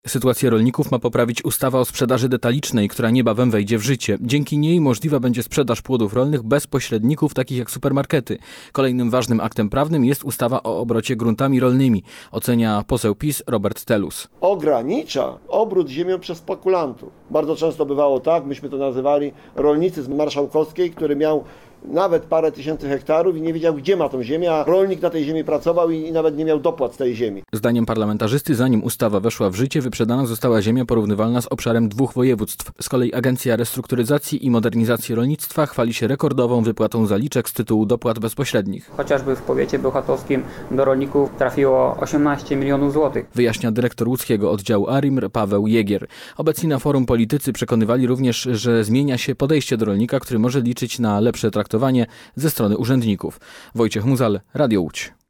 Sytuację rolników ma poprawić ustawa o sprzedaży detalicznej, która niebawem wejdzie w życie. Dzięki niej możliwa będzie sprzedaż płodów rolnych bez pośredników takich jak supermarkety. Kolejnym ważnym aktem prawnym jest ustawa o obrocie gruntami rolnymi, ocenia poseł PiS Robert Telus. Ogranicza obrót ziemią przez spekulantów. Bardzo często bywało tak, myśmy to nazywali rolnicy z Marszałkowskiej, który miał nawet parę tysięcy hektarów i nie wiedział, gdzie ma tą ziemię, a rolnik na tej ziemi pracował i nawet nie miał dopłat z tej ziemi. Zdaniem parlamentarzysty, zanim ustawa weszła w życie, wyprzedana została ziemia porównywalna z obszarem 2 województw. Z kolei Agencja Restrukturyzacji i Modernizacji Rolnictwa chwali się rekordową wypłatą zaliczek z tytułu dopłat bezpośrednich. Chociażby w powiecie bełchatowskim do rolników trafiło 18 milionów złotych. Wyjaśnia dyrektor łódzkiego oddziału ARiMR Paweł Jegier. Obecni na forum politycy przekonywali również, że zmienia się podejście do rolnika, który może liczyć na lepsze traktowanie ze strony urzędników. Wojciech Muzal, Radio Łódź.